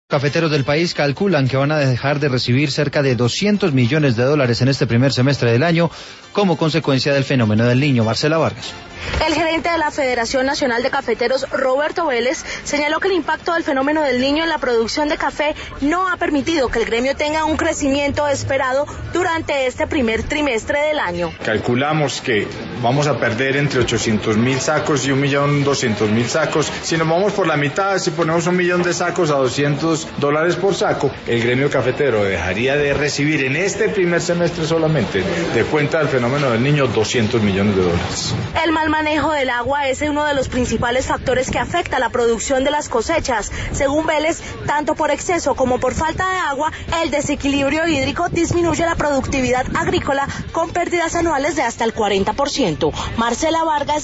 Cafeteros del país calculan que van a dejar de recibir cerca de $200 millones en este primer semestre del año como consecuencia del fenómeno del Niño. Marcela Vargas. El gerente de la Federación Nacional de Cafeteros, Roberto Vélez, señaló que el impacto del fenómeno del Niño en la producción de café no ha permitido que el gremio tenga un crecimiento esperado durante este primer trimestre del año. Calculamos que vamos a perder entre 800.000 sacos y 1.200.000 sacos. Si nos vamos por la mitad, si ponemos 1 millón de sacos a $200 por saco, el gremio cafetero dejaría de recibir en este primer semestre solamente, de cuenta del fenómeno del Niño, $200 millones. El mal manejo del agua es uno de los principales factores que afecta la producción de las cosechas. Según Vélez, tanto por exceso como por falta de agua, el desequilibrio hídrico disminuye la productividad agrícola con pérdidas anuales de hasta el 40%. Marcela Vargas,